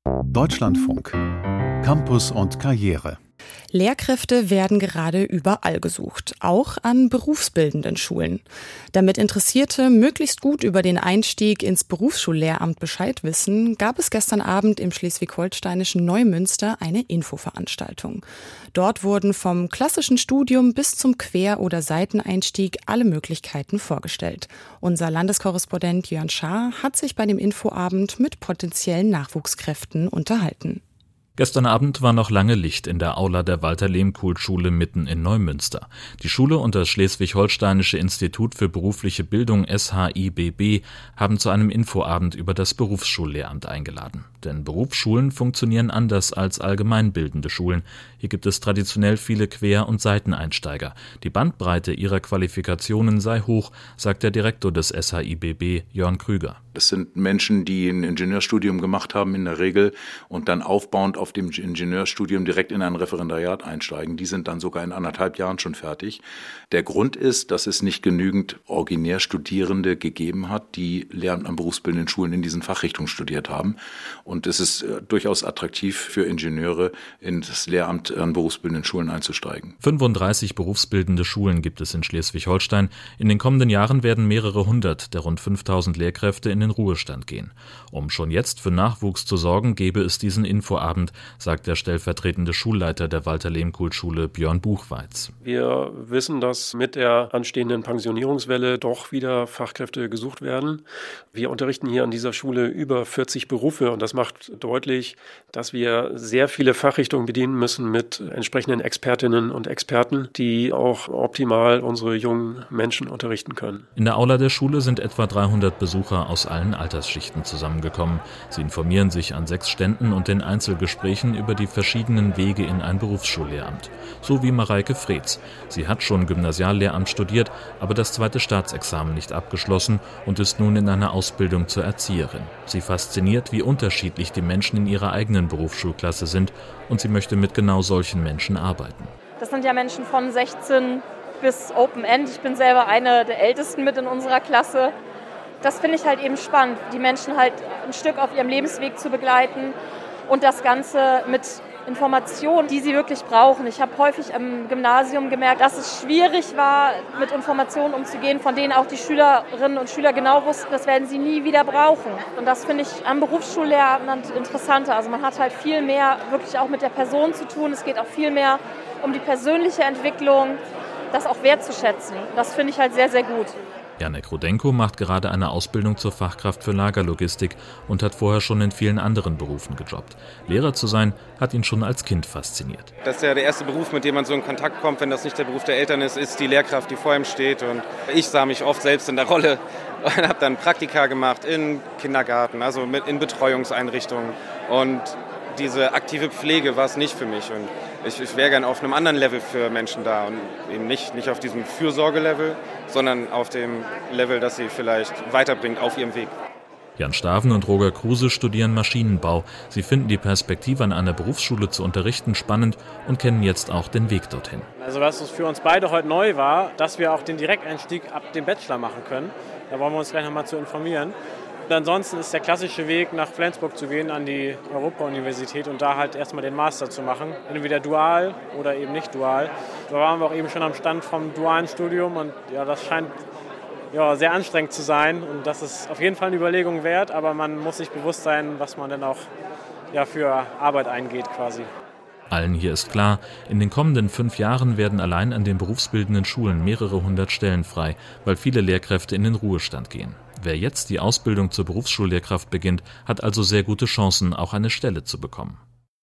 Deutschlandfunk. Campus und Karriere. Lehrkräfte werden gerade überall gesucht, auch an berufsbildenden Schulen. Damit Interessierte möglichst gut über den Einstieg ins Berufsschullehramt Bescheid wissen, gab es gestern Abend im schleswig-holsteinischen Neumünster eine Infoveranstaltung. Dort wurden vom klassischen Studium bis zum Quer- oder Seiteneinstieg alle Möglichkeiten vorgestellt. Unser Landeskorrespondent Jörn Schaar hat sich bei dem Infoabend mit potenziellen Nachwuchskräften unterhalten. Gestern Abend war noch lange Licht in der Aula der Walter-Lehmkuhl-Schule mitten in Neumünster. Die Schule und das Schleswig-Holsteinische Institut für berufliche Bildung SHIBB haben zu einem Infoabend über das Berufsschullehramt eingeladen. Denn Berufsschulen funktionieren anders als allgemeinbildende Schulen. Hier gibt es traditionell viele Quer- und Seiteneinsteiger. Die Bandbreite ihrer Qualifikationen sei hoch, sagt der Direktor des SHIBB, Jörn Krüger. Das sind Menschen, die ein Ingenieurstudium gemacht haben in der Regel und dann aufbauend auf dem Ingenieurstudium direkt in ein Referendariat einsteigen. Die sind dann sogar in 1,5 Jahren schon fertig. Der Grund ist, dass es nicht genügend Originärstudierende gegeben hat, die Lehramt an berufsbildenden Schulen in diesen Fachrichtungen studiert haben. Und es ist durchaus attraktiv für Ingenieure, in das Lehramt an berufsbildenden Schulen einzusteigen. 35 berufsbildende Schulen gibt es in Schleswig-Holstein. In den kommenden Jahren werden mehrere hundert der rund 5.000 Lehrkräfte in den Ruhestand gehen. Um schon jetzt für Nachwuchs zu sorgen, gäbe es diesen Infoabend, sagt der stellvertretende Schulleiter der Walter-Lehmkuhl-Schule Björn Buchweiz. Wir wissen, dass mit der anstehenden Pensionierungswelle doch wieder Fachkräfte gesucht werden. Wir unterrichten hier an dieser Schule über 40 Berufe und das macht deutlich, dass wir sehr viele Fachrichtungen bedienen müssen mit entsprechenden Expertinnen und Experten, die auch optimal unsere jungen Menschen unterrichten können. In der Aula der Schule sind etwa 300 Besucher aus allen Altersschichten zusammengekommen. Sie informieren sich an 6 Ständen und in Einzelgesprächen über die verschiedenen Wege in ein Berufsschullehramt. So wie Mareike Freetz. Sie hat schon Gymnasiallehramt studiert, aber das 2. Staatsexamen nicht abgeschlossen und ist nun in einer Ausbildung zur Erzieherin. Sie fasziniert, wie unterschiedlich die Menschen in ihrer eigenen Berufsschulklasse sind und sie möchte mit genau solchen Menschen arbeiten. Das sind ja Menschen von 16 bis Open End. Ich bin selber eine der Ältesten mit in unserer Klasse. Das finde ich halt eben spannend, die Menschen halt ein Stück auf ihrem Lebensweg zu begleiten und das Ganze mit Informationen, die sie wirklich brauchen. Ich habe häufig am Gymnasium gemerkt, dass es schwierig war, mit Informationen umzugehen, von denen auch die Schülerinnen und Schüler genau wussten, das werden sie nie wieder brauchen. Und das finde ich am Berufsschullehramt interessanter. Also man hat halt viel mehr wirklich auch mit der Person zu tun. Es geht auch viel mehr um die persönliche Entwicklung, das auch wertzuschätzen. Das finde ich halt sehr, sehr gut. Janek Rudenko macht gerade eine Ausbildung zur Fachkraft für Lagerlogistik und hat vorher schon in vielen anderen Berufen gejobbt. Lehrer zu sein, hat ihn schon als Kind fasziniert. Das ist ja der erste Beruf, mit dem man so in Kontakt kommt, wenn das nicht der Beruf der Eltern ist die Lehrkraft, die vor ihm steht. Und ich sah mich oft selbst in der Rolle und habe dann Praktika gemacht in Kindergarten, also in Betreuungseinrichtungen. Und diese aktive Pflege war es nicht für mich. Und ich wäre gern auf einem anderen Level für Menschen da und eben nicht auf diesem Fürsorgelevel, sondern auf dem Level, das sie vielleicht weiterbringt auf ihrem Weg. Jan Staven und Roger Kruse studieren Maschinenbau. Sie finden die Perspektive, an einer Berufsschule zu unterrichten, spannend und kennen jetzt auch den Weg dorthin. Also was für uns beide heute neu war, dass wir auch den Direkteinstieg ab dem Bachelor machen können. Da wollen wir uns gleich nochmal zu informieren. Und ansonsten ist der klassische Weg, nach Flensburg zu gehen, an die Europa-Universität und da halt erstmal den Master zu machen. Entweder dual oder eben nicht dual. Da waren wir auch eben schon am Stand vom dualen Studium und ja, das scheint sehr anstrengend zu sein. Und das ist auf jeden Fall eine Überlegung wert, aber man muss sich bewusst sein, was man dann auch für Arbeit eingeht quasi. Allen hier ist klar, in den kommenden 5 Jahren werden allein an den berufsbildenden Schulen mehrere hundert Stellen frei, weil viele Lehrkräfte in den Ruhestand gehen. Wer jetzt die Ausbildung zur Berufsschullehrkraft beginnt, hat also sehr gute Chancen, auch eine Stelle zu bekommen.